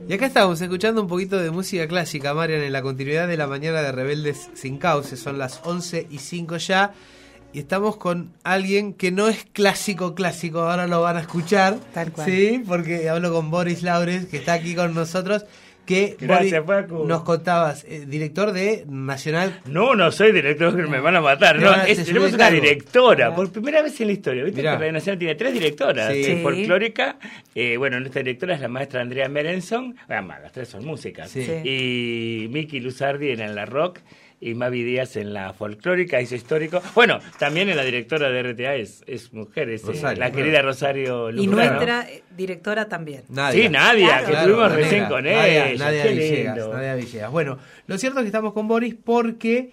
Y acá estamos escuchando un poquito de música clásica, Marian, en la continuidad de la mañana de Rebeldes Sin Cauce. Son las 11:05 ya. Y estamos con alguien que no es clásico, ahora lo van a escuchar. Tal cual. Sí, porque hablo con Boris Laures, que está aquí con nosotros. Que Gracias, Boris, Paco. nos contabas, director de Nacional. No soy director, me van a matar. No, tenemos una directora, por primera vez en la historia. ¿Viste que Radio Nacional tiene 3 directoras? Sí. Folclórica. Nuestra directora es la maestra Andrea Merenson. Además, las 3 son músicas. Sí. Y Miki Luzardi en la rock. Y Mavi Díaz en la folclórica, hizo histórico. Bueno, también en la directora de RTA es mujer, es Rosario, la querida Rosario Lujano. Y nuestra directora también. Nadia. Sí, Nadia, Claro. que estuvimos Nadia, recién con ella. Nadia Qué Villegas, lindo. Nadia Villegas. Bueno, lo cierto es que estamos con Boris porque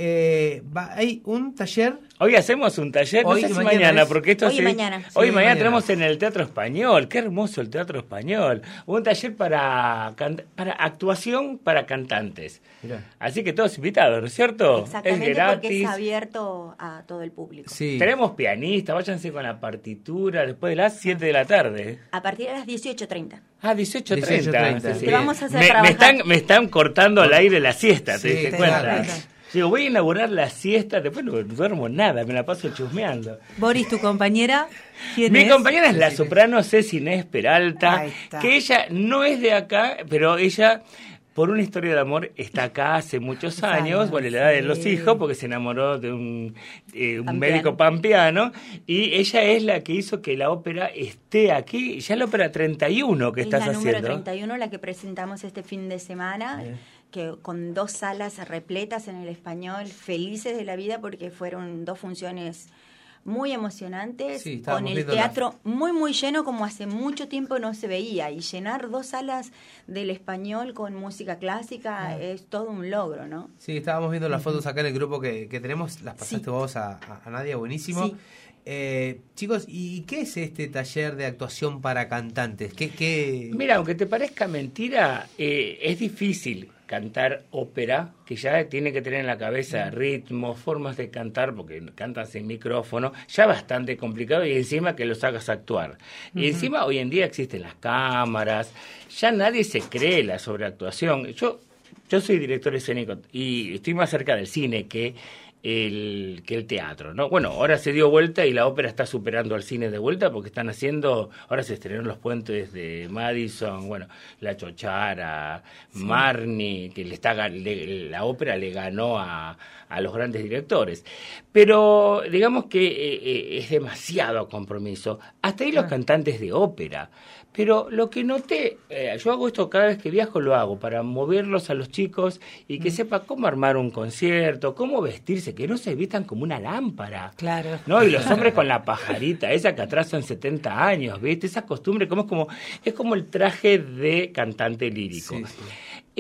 hay un taller. Hoy hacemos un taller, Hoy no sé y si mañana mañana, es. porque esto Hoy y mañana. Hoy y Sí, mañana mañana. tenemos en el Teatro Español. Qué hermoso el Teatro Español. Un taller para actuación para cantantes. Mirá. Así que todos invitados, ¿no es cierto? Exactamente, es gratis. porque es abierto a todo el público. Sí. Tenemos pianistas, váyanse con la partitura después de las 7 de la tarde. A partir de las 18:30. Ah, 18:30. 18:30. Te vamos a hacer me están cortando al aire la siesta, ¿te Sí, diste claro. cuenta? Digo, voy a inaugurar la siesta, después no duermo nada, me la paso chusmeando. Boris, tu compañera, ¿quién Mi es? compañera es la soprano Ceci Inés Peralta, Ahí está. que ella no es de acá, pero ella, por una historia de amor, está acá hace muchos años, bueno, la edad de los hijos, porque se enamoró de un médico pampeano, y ella es la que hizo que la ópera esté aquí, ya la ópera 31 que Es estás la número haciendo. 31, la que presentamos este fin de semana, que con 2 salas repletas en el Español, felices de la vida porque fueron 2 funciones muy emocionantes, Sí, estábamos con el viendo teatro muy lleno como hace mucho tiempo no se veía, y llenar 2 salas del Español con música clásica es todo un logro, ¿no? Sí, estábamos viendo las fotos acá en el grupo que tenemos, las pasaste vos a Nadia, buenísimo. Sí. Chicos, ¿y qué es este taller de actuación para cantantes? ¿Qué? Mira, aunque te parezca mentira, es difícil cantar ópera, que ya tiene que tener en la cabeza ritmos, formas de cantar, porque cantan sin micrófono, ya bastante complicado, y encima que los hagas actuar. Y encima hoy en día existen las cámaras, ya nadie se cree la sobreactuación. Yo soy director escénico y estoy más cerca del cine que el teatro, ¿no? Bueno, ahora se dio vuelta y la ópera está superando al cine de vuelta porque están haciendo, ahora se estrenaron Los Puentes de Madison, bueno, La Chochara, Marnie, que la ópera le ganó a los grandes directores. Pero digamos que es demasiado compromiso. Hasta ahí los cantantes de ópera. Pero lo que noté, yo hago esto cada vez que viajo, lo hago para moverlos a los chicos y que sepa cómo armar un concierto, cómo vestirse, que no se vistan como una lámpara. Claro. ¿No? Y los hombres con la pajarita, esa que atrás son 70 años, ¿viste? Esa costumbre, es como el traje de cantante lírico. Sí, sí.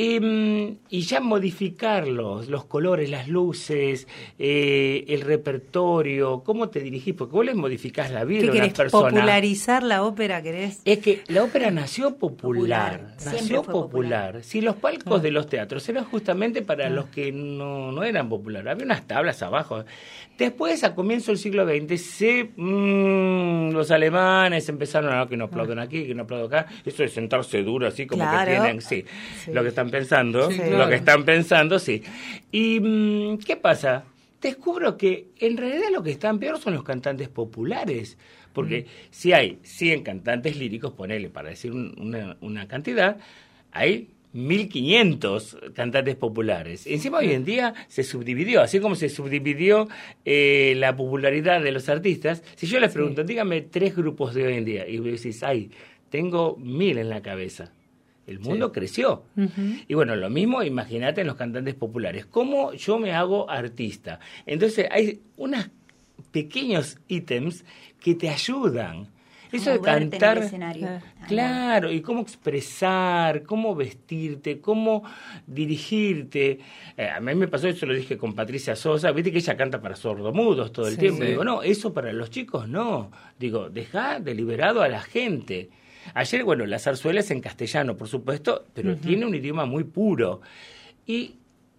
Y ya modificar los colores, las luces, el repertorio, cómo te dirigís, porque vos les modificás la vida ¿Qué a una querés? persona. ¿Popularizar la ópera, querés? Es que la ópera nació popular, Siempre nació fue popular. Si los palcos de los teatros eran justamente para los que no eran populares, había unas tablas abajo. Después, a comienzo del siglo XX, los alemanes empezaron a que no aplauden aquí, que no aplauden acá. Eso de sentarse duro, así como Claro. que tienen, sí, lo que están pensando, Sí, lo claro. que están pensando, sí. ¿Y qué pasa? Descubro que en realidad lo que están peor son los cantantes populares. Porque si hay 100 cantantes líricos, ponele, para decir una cantidad, hay 1.500 cantantes populares. Encima hoy en día se subdividió, así como se subdividió la popularidad de los artistas. Si yo les pregunto, dígame 3 grupos de hoy en día, y vos decís, tengo 1.000 en la cabeza. El mundo creció. Y bueno, lo mismo, imagínate en los cantantes populares. ¿Cómo yo me hago artista? Entonces hay unos pequeños ítems que te ayudan. Eso de Moverte cantar, en el escenario. claro, y cómo expresar, cómo vestirte, cómo dirigirte. A mí me pasó, eso lo dije con Patricia Sosa, viste que ella canta para sordomudos todo el tiempo. Sí. Digo, no, eso para los chicos no. Digo, dejá deliberado a la gente. Ayer, la zarzuela es en castellano, por supuesto, pero tiene un idioma muy puro. Y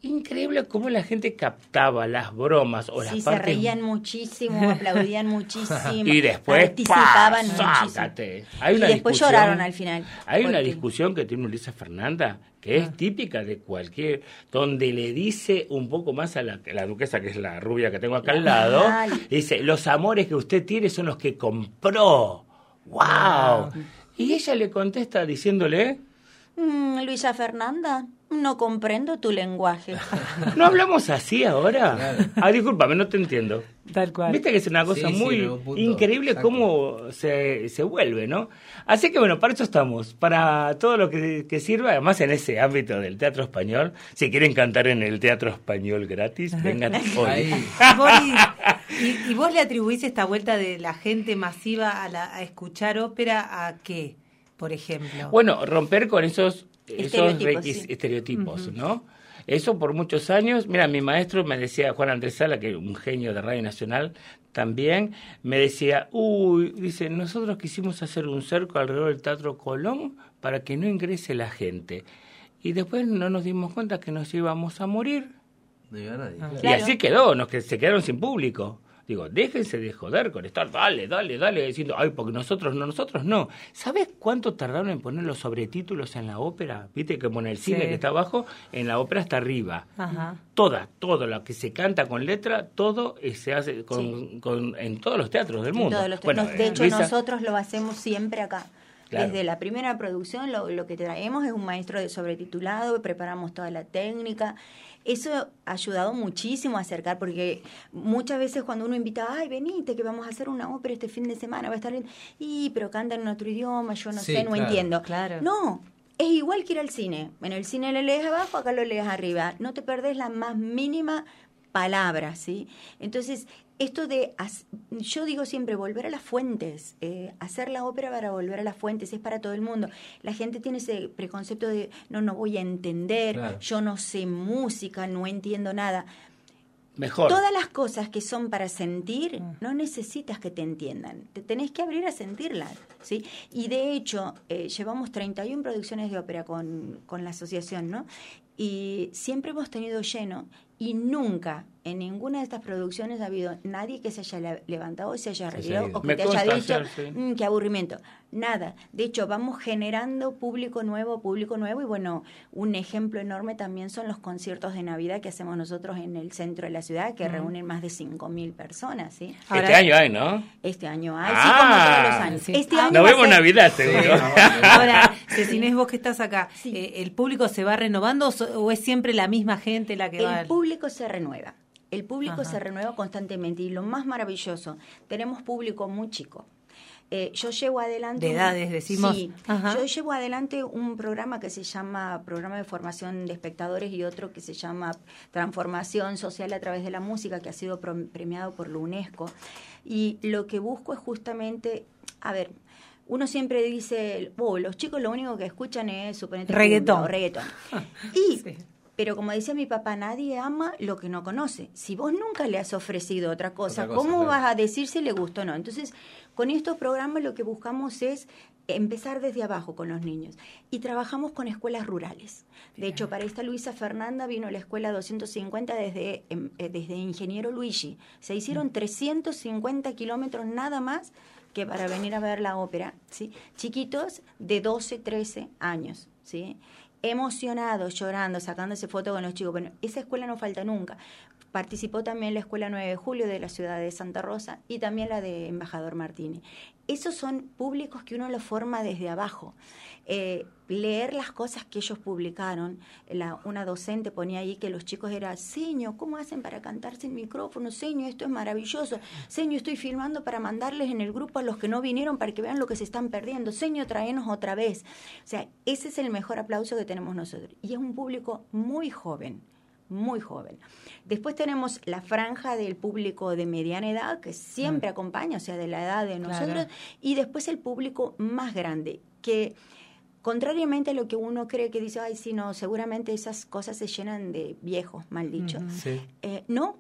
increíble cómo la gente captaba las bromas o las Sí, se partes... reían muchísimo, aplaudían muchísimo. Y después, participaban sácate. muchísimo. Hay Y una después discusión- lloraron al final. Hay una porque- discusión que tiene Luisa Fernanda que es típica de cualquier, donde le dice un poco más a la duquesa, que es la rubia que tengo acá al lado, dice, los amores que usted tiene son los que compró. ¡Wow! Y ella le contesta diciéndole... Luisa Fernanda, no comprendo tu lenguaje. ¿No hablamos así ahora? Claro. Ah, discúlpame, no te entiendo. Tal cual. Viste que es una cosa Sí, muy en algún punto, increíble exacto. cómo se vuelve, ¿no? Así que bueno, para eso estamos, para todo lo que sirva, además en ese ámbito del teatro español. Si quieren cantar en el teatro español gratis, vengan hoy. Ahí. Boris, ¿y vos le atribuís esta vuelta de la gente masiva a escuchar ópera a qué, por ejemplo? Bueno, romper con esos Estereotipos, sí. estereotipos, ¿no? Eso por muchos años. Mira, mi maestro me decía, Juan Andrés Sala, que es un genio de Radio Nacional también, me decía, dice, nosotros quisimos hacer un cerco alrededor del Teatro Colón para que no ingrese la gente. Y después no nos dimos cuenta que nos íbamos a morir. No iba nadie. Ah. claro. Y Claro. así quedó, se quedaron sin público. Digo, déjense de joder con estar, dale, diciendo, ay, porque nosotros no. ¿Sabes cuánto tardaron en poner los sobretítulos en la ópera? Viste que como en el cine Sí. que está abajo, en la ópera está arriba. Ajá. Todo lo que se canta con letra, todo se hace en todos los teatros del mundo. Todos los Bueno, de hecho, Luisa, nosotros lo hacemos siempre acá. Claro. Desde la primera producción lo que traemos es un maestro de sobretitulado, preparamos toda la técnica. Eso ha ayudado muchísimo a acercar, porque muchas veces cuando uno invita, ay, venite, que vamos a hacer una ópera este fin de semana, va a estar bien. Pero cantan en otro idioma, yo no Sí, sé, no claro. entiendo. Claro. No, es igual que ir al cine. En el cine lo lees abajo, acá lo lees arriba. No te perdés la más mínima palabra, ¿sí? Entonces, esto yo digo siempre, volver a las fuentes, hacer la ópera para volver a las fuentes, es para todo el mundo. La gente tiene ese preconcepto de, no voy a entender, Claro. yo no sé música, no entiendo nada. mejor. Todas las cosas que son para sentir, no necesitas que te entiendan. Te tenés que abrir a sentirlas, ¿sí? Y de hecho, llevamos 31 producciones de ópera con la asociación, ¿no? Y siempre hemos tenido lleno y nunca en ninguna de estas producciones ha habido nadie que se haya levantado, se haya Se haya retirado ido. o que Me te haya consta, dicho, sí. qué aburrimiento. Nada. De hecho, vamos generando público nuevo y bueno, un ejemplo enorme también son los conciertos de Navidad que hacemos nosotros en el centro de la ciudad, que reúnen más de 5.000 personas, ¿sí? Ahora- Este año hay, ¿no? Este año hay, sí, como todos los años. sí. Este Ah. año Nos va a vemos en ser- Navidad, seguro. Ahora, Cecines, vos que estás acá, Sí. ¿el público se va renovando o es siempre la misma gente la que va? El público se renueva. El público Ajá. se renueva constantemente y lo más maravilloso, tenemos público muy chico. Yo llevo adelante... De edades, decimos. Sí, Ajá. yo llevo adelante un programa que se llama Programa de Formación de Espectadores y otro que se llama Transformación Social a través de la Música, que ha sido premiado por la UNESCO. Y lo que busco es justamente, a ver, uno siempre dice, los chicos lo único que escuchan es, suponete, Reggaetón. cumbia o reggaetón. Y... Sí. Pero como decía mi papá, nadie ama lo que no conoce. Si vos nunca le has ofrecido otra cosa, Otra cosa, ¿cómo claro. vas a decir si le gustó o no? Entonces, con estos programas lo que buscamos es empezar desde abajo con los niños. Y trabajamos con escuelas rurales. De hecho, para esta Luisa Fernanda vino la escuela 250 desde Ingeniero Luigi. Se hicieron 350 kilómetros nada más que para venir a ver la ópera, ¿sí? Chiquitos de 12, 13 años, ¿sí? Emocionados, llorando, sacándose fotos con los chicos. Bueno, esa escuela no falta nunca. Participó también la Escuela 9 de Julio de la ciudad de Santa Rosa y también la de Embajador Martínez. Esos son públicos que uno los forma desde abajo. Leer las cosas que ellos publicaron. Una docente ponía ahí que los chicos eran, señor, ¿cómo hacen para cantar sin micrófono? Señor, esto es maravilloso. Señor, estoy filmando para mandarles en el grupo a los que no vinieron para que vean lo que se están perdiendo. Señor, tráenos otra vez. O sea, ese es el mejor aplauso que tenemos nosotros. Y es un público muy joven. Muy joven. Después tenemos la franja del público de mediana edad, que siempre acompaña, o sea, de la edad de nosotros, Claro. y después el público más grande, que contrariamente a lo que uno cree que dice, ay, sí, no, seguramente esas cosas se llenan de viejos, mal dicho. Sí. No,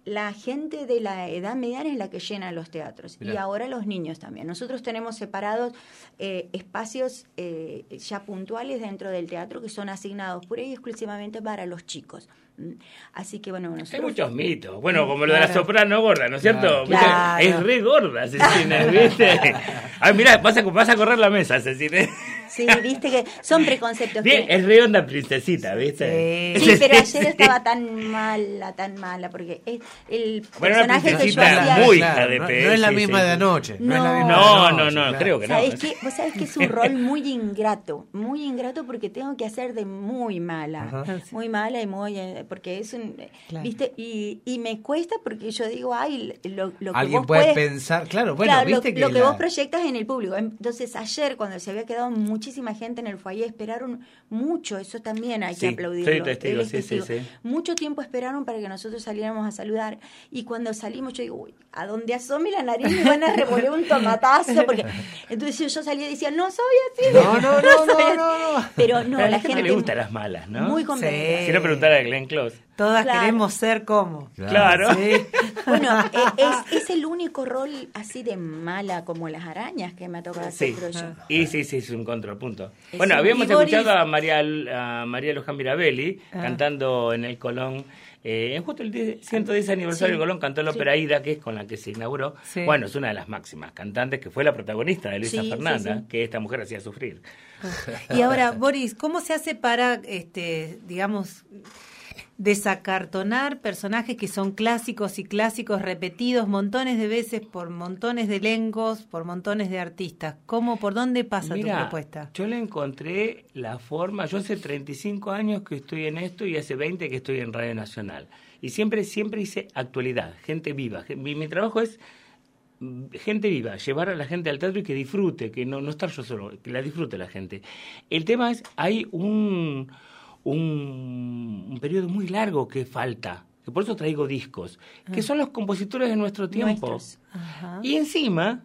la gente de la edad mediana es la que llena los teatros. Mirá. Y ahora los niños también. Nosotros tenemos separados espacios ya puntuales dentro del teatro que son asignados pura y exclusivamente para los chicos. Así que bueno, nosotros... Hay muchos mitos. Bueno, como lo de la soprano gorda, ¿no es cierto? Claro. Es re gorda, Cecilia, ¿viste? Ay, mirá, vas a correr la mesa, Cecilia. Sí, viste que son preconceptos. Bien, que... es re onda princesita, ¿viste? Sí. Sí, pero ayer estaba tan mala, porque el Bueno, una personaje que yo princesita hacía... muy Claro, hija de no P. es la sí, misma sí. de anoche. No. es la misma No, de anoche, claro. creo que no. Vos sabés que es un rol muy ingrato porque tengo que hacer de muy mala, Ajá. muy mala y muy, porque es un, Claro. viste, y me cuesta porque yo digo, ay, lo que Alguien vos puede puedes, pensar, claro, bueno, claro, viste lo que que vos proyectas en el público. Entonces ayer cuando se había quedado muchísima gente en el foyer esperaron mucho, eso también hay Sí, que aplaudirlo. soy testigo, Él es sí, sí, testigo. sí. Mucho tiempo esperaron para que nosotros saliéramos a saludar y cuando salimos yo digo, uy, a donde asome la nariz me van a revolver un tomatazo porque entonces yo salía y decía, no soy así. No. soy así". Pero no, Pero a la gente le gustan las malas, ¿no? muy convencida. Sí. Quiero preguntar a Glenn Close. Todas Claro. queremos ser como. Claro. Sí. Bueno, es el único rol así de mala como las arañas que me ha tocado hacer, Sí. creo yo. Y sí, es un contrapunto. Es Bueno, un- habíamos y Boris- escuchado a María Luján Mirabelli cantando en el Colón. Justo el 110 aniversario Sí. del Colón cantó la ópera Aida, que es con la que se inauguró. Sí. Bueno, es una de las máximas cantantes, que fue la protagonista de Luisa Sí, Fernanda, sí. que esta mujer hacía sufrir. Y ahora, Boris, ¿cómo se hace para, digamos, desacartonar personajes que son clásicos y clásicos repetidos montones de veces por montones de elencos, por montones de artistas? ¿Por dónde pasa tu propuesta? Yo le encontré la forma. Yo hace 35 años que estoy en esto y hace 20 que estoy en Radio Nacional. Y siempre hice actualidad, gente viva. Mi trabajo es gente viva, llevar a la gente al teatro y que disfrute, que no estar yo solo, que la disfrute la gente. El tema es, hay un periodo muy largo que falta, que por eso traigo discos, que son los compositores de nuestro tiempo. Nuestros. Ajá. Y encima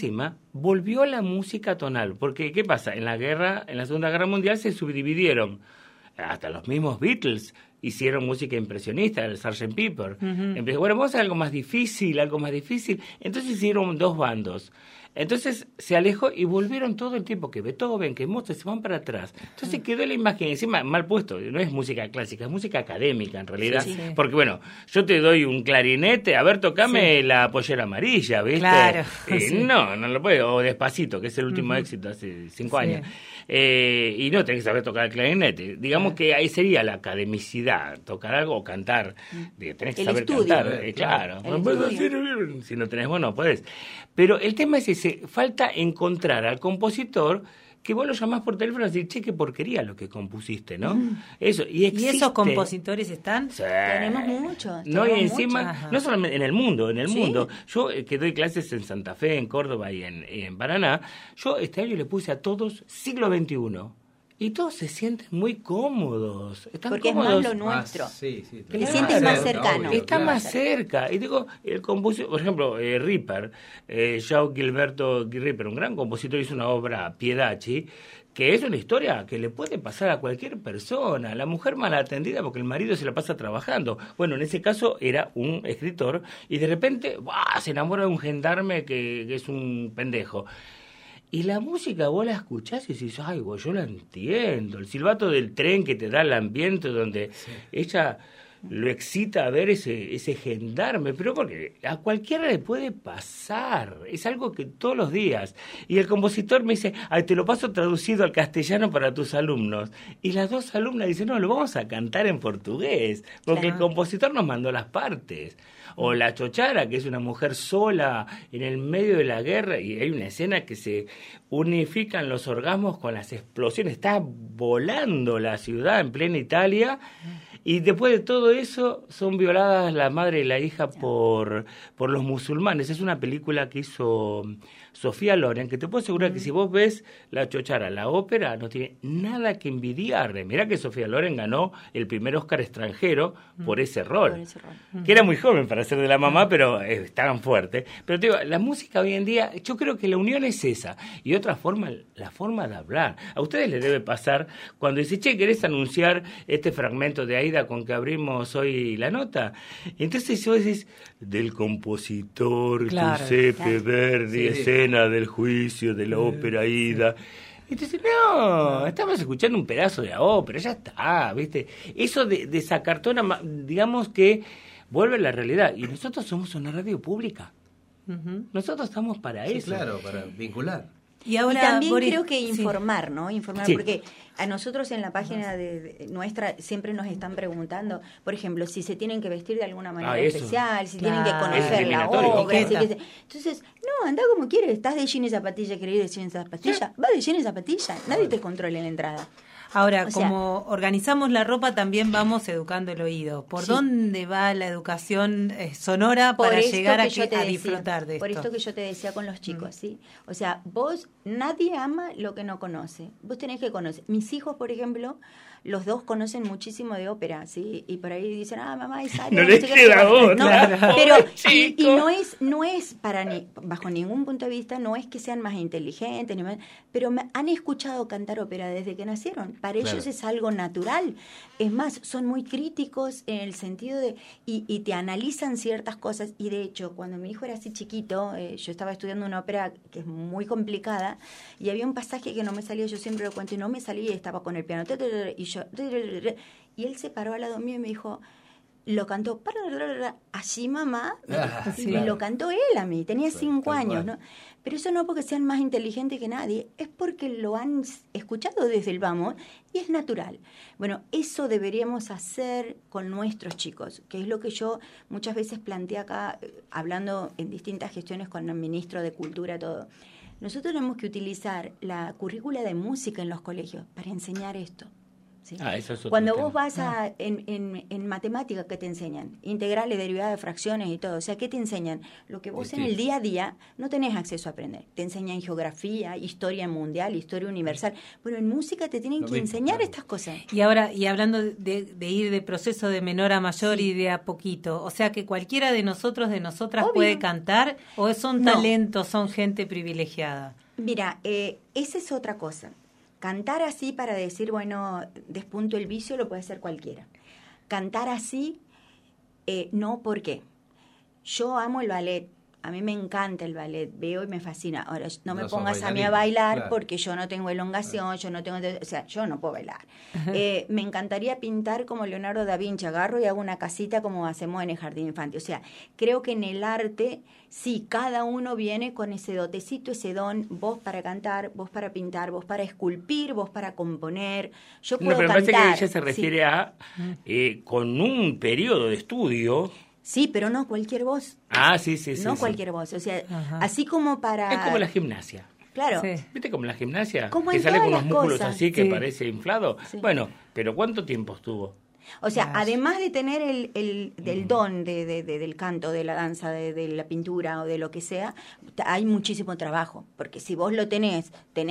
volvió la música tonal, porque ¿qué pasa? En la Segunda Guerra Mundial se subdividieron, hasta los mismos Beatles hicieron música impresionista, el Sgt. Pepper. Empezó, bueno, vamos a hacer algo más difícil, entonces hicieron dos bandos. Entonces se alejó y volvieron todo el tiempo que Beethoven, que Mozart, se van para atrás. Entonces quedó la imagen, encima mal puesto, no es música clásica, es música académica en realidad. Sí, sí. Porque bueno, yo te doy un clarinete, a ver, tocame la pollera amarilla, ¿viste? Claro, sí. No lo puedo, o Despacito, que es el último éxito hace 5 Sí. años. Y no tenés que saber tocar el clarinete. Digamos que ahí sería la academicidad, tocar algo o cantar. Tenés que El saber estudio. cantar, claro. El No puedes estudio. decir, si no tenés, bueno, no podés. Pero el tema es ese, falta encontrar al compositor que vos lo llamás por teléfono y decís, che, qué porquería lo que compusiste, ¿no? Eso, y ¿Y existe. esos compositores están? Sí. Tenemos muchos. No, y tenemos encima, muchos. Ajá. no solamente en el mundo, Sí. yo que doy clases en Santa Fe, en Córdoba y en Paraná, yo este año le puse a todos siglo XXI. Y todos se sienten muy cómodos. Están Porque es cómodos. más lo nuestro. Sí, Te Claro. sientes más Obvio, cercano. Está claro. más cerca. Y digo, el compositor, por ejemplo, Ripper, João Gilberto Ripper, un gran compositor, hizo una obra, Piedachi, que es una historia que le puede pasar a cualquier persona. La mujer mal atendida porque el marido se la pasa trabajando. Bueno, en ese caso era un escritor y de repente se enamora de un gendarme que es un pendejo. Y la música vos la escuchás y decís, ay, vos, yo la entiendo. El silbato del tren que te da el ambiente donde ella lo excita a ver ese gendarme, pero porque a cualquiera le puede pasar, es algo que todos los días. Y el compositor me dice, ay, te lo paso traducido al castellano para tus alumnos. Y las dos alumnas dicen, no, lo vamos a cantar en portugués, porque Claro. el compositor nos mandó las partes. O la chochara, que es una mujer sola en el medio de la guerra, y hay una escena que se unifican los orgasmos con las explosiones. Está volando la ciudad en plena Italia, y después de todo eso son violadas la madre y la hija por los musulmanes. Es una película que hizo Sofía Loren, que te puedo asegurar que si vos ves la chochara, la ópera, no tiene nada que envidiarle. Mirá que Sofía Loren ganó el primer Oscar extranjero por ese rol. Por ese rol. Que era muy joven para ser de la mamá, pero estaban fuertes. Pero te digo, la música hoy en día, yo creo que la unión es esa. Y otra forma, la forma de hablar. A ustedes les debe pasar cuando dicen, che, ¿querés anunciar este fragmento de ahí Aida con que abrimos hoy la nota. Entonces vos decís, del compositor Giuseppe Verdi, escena del juicio de la ópera Aida. Entonces, no, estamos escuchando un pedazo de la ópera, ya está, ¿viste? Eso de esa cartona, digamos que vuelve a la realidad. Y nosotros somos una radio pública. Nosotros estamos para eso. Claro, para vincular. Y ahora, también Boris, creo que informar, ¿no? Informar, sí. Porque a nosotros en la página de nuestra siempre nos están preguntando, por ejemplo, si se tienen que vestir de alguna manera especial, si tienen que conocer la obra. Entonces, no, anda como quieres. Estás de jean y zapatilla, querés ir de jean y zapatilla. Va de jean y zapatilla. Nadie te controla en la entrada. Ahora, como organizamos la ropa, también vamos educando el oído. ¿Por dónde va la educación sonora para llegar a disfrutar de esto? Por esto que yo te decía con los chicos, ¿sí? O sea, nadie ama lo que no conoce. Vos tenés que conocer. Mis hijos, por ejemplo, los dos conocen muchísimo de ópera, ¿sí? Y por ahí dicen, mamá, es no les queda otra. No, pero y no es bajo ningún punto de vista, no es que sean más inteligentes, pero han escuchado cantar ópera desde que nacieron. Para ellos es algo natural. Es más, son muy críticos en el sentido de y te analizan ciertas cosas. Y de hecho, cuando mi hijo era así chiquito, yo estaba estudiando una ópera que es muy complicada y había un pasaje que no me salía, yo siempre lo cuento, y no me salía y estaba con el piano. Y él se paró al lado mío y me dijo, lo cantó así, mamá, y me lo cantó él a mí, tenía 5 años, ¿no? Pero eso no porque sean más inteligentes que nadie, es porque lo han escuchado desde el vamos y es natural. Bueno, eso deberíamos hacer con nuestros chicos, que es lo que yo muchas veces planteé acá, hablando en distintas gestiones con el ministro de Cultura, todo. Nosotros tenemos que utilizar la currícula de música en los colegios para enseñar esto. ¿Sí? Eso es Cuando vos vas en matemática, ¿qué te enseñan? Integrales, derivadas, fracciones y todo. O sea, ¿qué te enseñan? Lo que vos en el día a día no tenés acceso a aprender. Te enseñan geografía, historia mundial, historia universal. Bueno, en música te tienen que enseñar estas cosas. Y ahora, y hablando de ir de proceso de menor a mayor y de a poquito, o sea que cualquiera de nosotros, de nosotras puede cantar, o son talentos, son gente privilegiada. Mira, esa es otra cosa. Cantar así para decir, bueno, despunto el vicio, lo puede hacer cualquiera. Cantar así, no, ¿por qué? Yo amo el ballet, a mí me encanta el ballet, veo y me fascina. Ahora, no me pongas a mí a bailar porque yo no tengo elongación, yo no tengo, o sea, yo no puedo bailar. Me encantaría pintar como Leonardo da Vinci, agarro y hago una casita como hacemos en el jardín infantil. O sea, creo que en el arte, sí, cada uno viene con ese dotecito, ese don, vos para cantar, vos para pintar, vos para esculpir, vos para componer. Yo puedo pero cantar. Me parece que ella se refiere a con un periodo de estudio. Sí, pero no cualquier voz. Sí. No cualquier voz. O sea, así como para... Es como la gimnasia. Claro. Sí. ¿Viste como la gimnasia? Como que en sale con todas los las músculos cosas. así que parece inflado. Sí. Bueno, pero ¿cuánto tiempo estuvo? O sea, además de tener el don del canto, de la danza, de la pintura o de lo que sea, hay muchísimo trabajo. Porque si vos lo tenés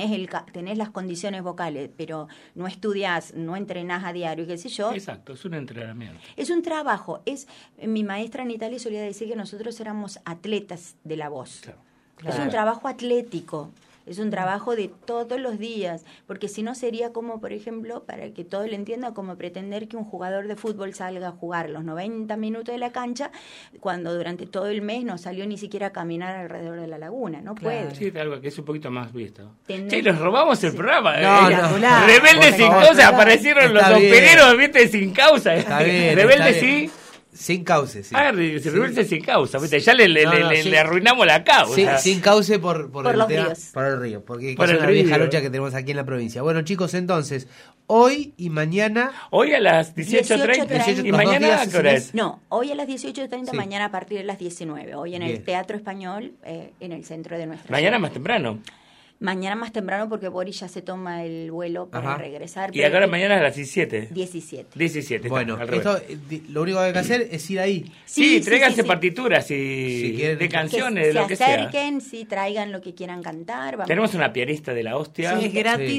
las condiciones vocales, pero no estudiás, no entrenás a diario, qué sé yo. Exacto, es un entrenamiento. Es un trabajo. Mi maestra en Italia solía decir que nosotros éramos atletas de la voz. Claro. Es un trabajo atlético. Es un trabajo de todos los días, porque si no sería como, por ejemplo, para que todo lo entienda, como pretender que un jugador de fútbol salga a jugar los 90 minutos de la cancha, cuando durante todo el mes no salió ni siquiera a caminar alrededor de la laguna. No puede. Sí, algo que es un poquito más visto. Che, nos robamos el programa. No. Rebeldes sin causa, aparecieron los opereros, viste, sin causa. Está bien. Rebeldes sí. Sin cauce, sí. Rebeldes sin causa, ¿viste? Ya le arruinamos la causa. Sin cauce por los ríos. Por el río, porque por es una vieja río. lucha que tenemos aquí en la provincia. Bueno, chicos, entonces, hoy y mañana... Hoy a las 18:30. ¿Y mañana a qué hora es? No, hoy a las 18:30, Sí. mañana a partir de las 19. Hoy en Bien. el Teatro Español, en el centro de nuestra Mañana ciudad. más temprano. Mañana más temprano porque Boris ya se toma el vuelo para regresar. Y ahora mañana a las 17. 17. 17. Bueno, al revés. lo único que hay que hacer es ir ahí. Sí, tráiganse sí. partituras Si quieren, de canciones, que de lo que se sea. acerquen, sí, traigan lo que quieran cantar. Vamos. Tenemos una pianista de la hostia. Sí, es gratis.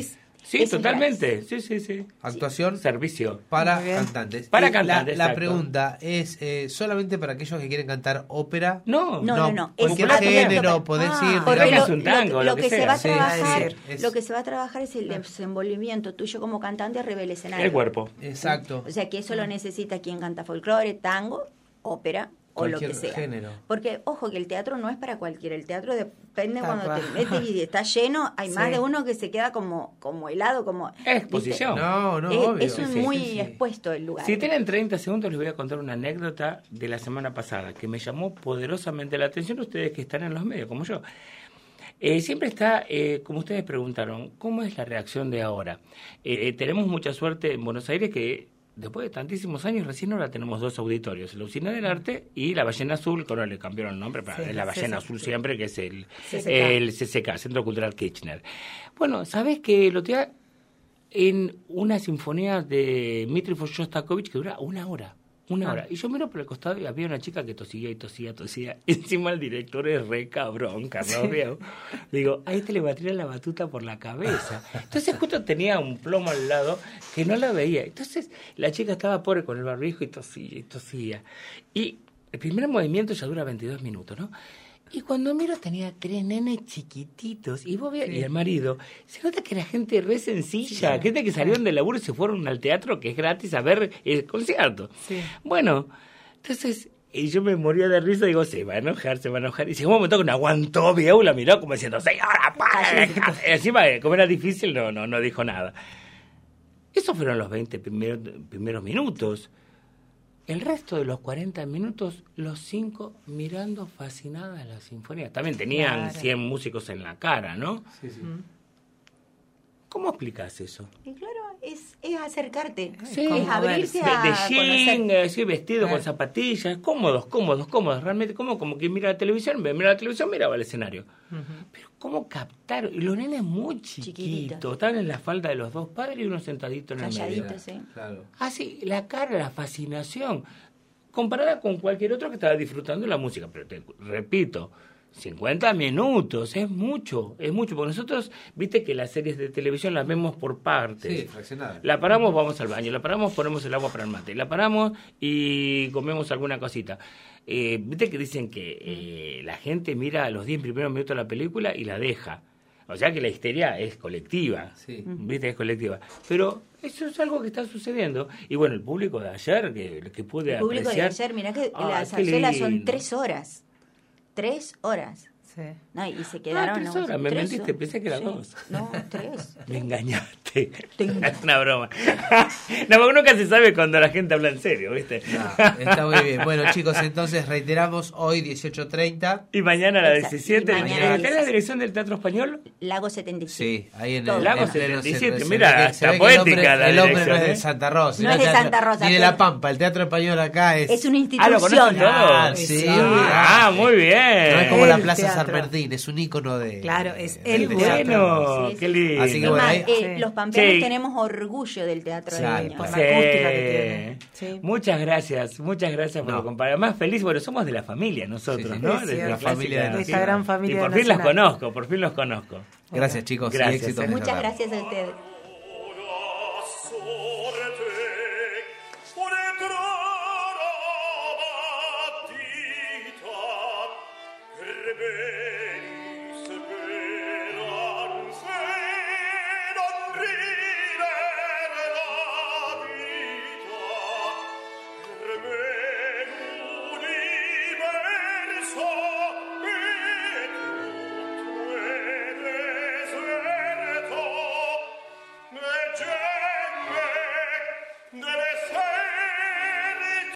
Sí, Eso es totalmente. gratis. Sí. Actuación Servicio. para Muy bien. cantantes. Para Y cantantes, La exacto. pregunta es solamente para aquellos que quieren cantar ópera. No. No. Cualquier Es abierto género para- podés Ah, ir. Porque Digamos, digamos. un tango, lo que se sea. va a Sí, trabajar, es- lo que se va a trabajar es el desenvolvimiento tuyo como cantante arriba del escenario. El cuerpo. Exacto. O sea que eso lo necesita quien canta folclore, tango, ópera o lo que Cualquier sea. género. Porque, ojo, que el teatro no es para cualquiera. El teatro depende Tal cuando cual. te metes y está lleno. Hay más Sí. de uno que se queda como helado, como... Exposición. No, obvio. Es un Sí, muy sí. expuesto el lugar. Si tienen 30 segundos, les voy a contar una anécdota de la semana pasada que me llamó poderosamente la atención, ustedes que están en los medios, como yo. Siempre está, como ustedes preguntaron, ¿cómo es la reacción de ahora? Tenemos mucha suerte en Buenos Aires que después de tantísimos años recién ahora tenemos 2 auditorios, la Usina del Arte y la Ballena Azul, que ahora le cambiaron el nombre, pero Sí, es la Ballena sí, Azul sí. siempre, que es el CCK. CCK, Centro Cultural Kirchner. Bueno, ¿sabés que lo tenía en una sinfonía de Dmitri Shostakovich que dura 1 hora? 1 hora. Y yo miro por el costado y había una chica que tosía y tosía. Encima el director es re cabrón, Carlos Veo. Digo, a este le va a tirar la batuta por la cabeza. Entonces justo tenía un plomo al lado que no la veía. Entonces la chica estaba pobre con el barbijo y tosía y tosía. Y el primer movimiento ya dura 22 minutos, ¿no? Y cuando miro tenía 3 nenes chiquititos y vos veías, y el marido, se nota que era gente re sencilla, gente que salieron del laburo y se fueron al teatro que es gratis a ver el concierto. Sí. Bueno, entonces y yo me moría de risa, digo, se va a enojar. Y llegó un momento que no aguantó, Vieu la miró como diciendo, señora, para. Encima, como era difícil, no dijo nada. Esos fueron los 20 primeros minutos. El resto de los 40 minutos, los 5 mirando fascinadas la sinfonía. También tenían Claro. 100 músicos en la cara, ¿no? Sí, sí. ¿Cómo explicás eso? Y claro, es acercarte, Sí. es abrirse a De jean, conocer. así vestido con zapatillas, cómodos, realmente como que mira la televisión, miraba el escenario. Pero cómo captar, y los nenes muy chiquitos, Chiquititos. estaban en la falda de los 2 padres y uno sentadito en el medio. Calladitos, sí. Claro. Así, la cara, la fascinación, comparada con cualquier otro que estaba disfrutando la música, pero te repito, 50 minutos, es mucho, porque nosotros, viste que las series de televisión las vemos por partes. Sí, fraccionada. La paramos, vamos al baño, la paramos, ponemos el agua para el mate, la paramos y comemos alguna cosita. Viste que dicen que la gente mira los 10 primeros minutos de la película y la deja. O sea que la histeria es colectiva, Sí. viste, es colectiva. Pero eso es algo que está sucediendo. Y bueno, el público de ayer, que pude El público de apreciar... ayer, mirá que Ah, la qué zarzuela son lindo. 3 horas. 3 horas. Sí. No, y se quedaron... 3 horas, me 3 mentiste, horas. pensé que era Sí. 2. No, 3. Me engañaste. Es una broma. No, porque nunca se sabe cuando la gente habla en serio, ¿viste? Está muy bien. Bueno, chicos, entonces reiteramos hoy 18:30. Y mañana a las Exacto. 17. Y mañana ¿Acá a es la 16. dirección del Teatro Español? Lago 77. Sí, ahí en Todo. el Lago en pleno 77, se mira, ve que- está se ve que poética la el hombre no dirección, es de ¿eh? Santa Rosa. No es de teatro- Santa Rosa, Ni de pero- La Pampa. El Teatro Español acá es... Es una ¿lo institución. conocen todos? Ah, sí, Ah, olvidate. muy bien. No es como la El Plaza San teatro. Martín, es un ícono de... Claro, es de- el de teatro. Bueno, Sí, qué sí. lindo. Así que Es bueno, más, ahí- los pampeanos Sí. tenemos orgullo del teatro Sí, de niños. por la Sí. acústica que tiene. Sí. Muchas gracias por No. acompañar. Más feliz, bueno, somos de la familia nosotros, Sí, sí. ¿no? Es De cierto. La familia de de esta gran familia Y por fin los nacional. conozco. Gracias, chicos. Gracias, Y éxitos en Muchas esta tarde. gracias a ustedes. Per